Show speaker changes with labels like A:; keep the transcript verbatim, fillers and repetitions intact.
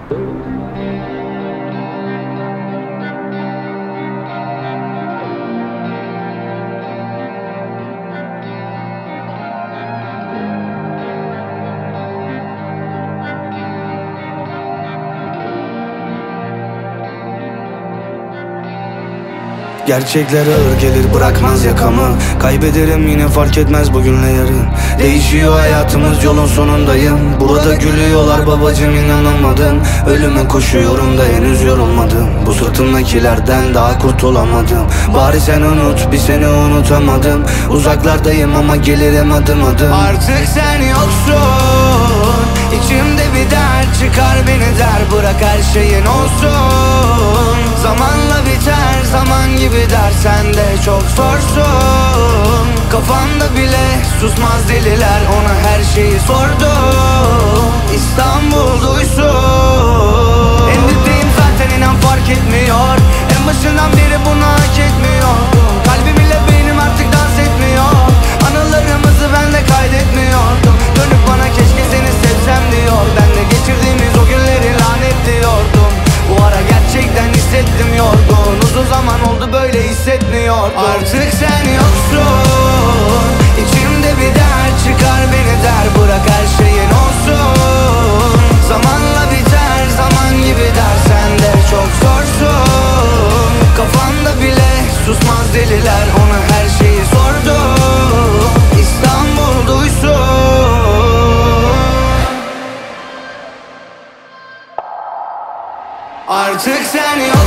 A: Gerçekler ağır gelir, bırakmaz yakamı. Kaybederim yine, fark etmez bugünle yarın. Değişiyor hayatımız, yolun sonundayım. Burada gülüyorlar babacım, inanamadım. Ölüme koşuyorum da henüz yorulmadım. Bu sırtımdakilerden daha kurtulamadım. Bari sen unut, bir seni unutamadım. Uzaklardayım ama gelirim adım adım. Artık sen yoksun, İçimde bir dert, çıkar beni der. Bırak her şeyin olsun. Zamanla biter, zaman gibi dersen de çok zorsun. Kafanda bile susmaz deliler, ona her şeyi sordum. İstanbul duysun. En dipteyim zaten, inan fark etmiyor. En başından beri bunu hak etmiyordum. Kalbim ile beynim artık dans etmiyor. Anılarımızı ben de kaydetmiyordum. Dönüp bana keşke seni sevsem diyor. Ben de geçirdiğimiz o günleri lanet diyordum. Bu ara gerçekten hissettim yorgun. Uzun zaman oldu böyle hissetmiyordum. Artık sen yoksun, İçimde bir dert, çıkar beni der. Bırak her şeyin olsun. Zamanla biter, zaman gibi dersen de çok zorsun. Kafanda bile susmaz deliler, ona her şeyi sordum. İstanbul duysun. Artık sen yok.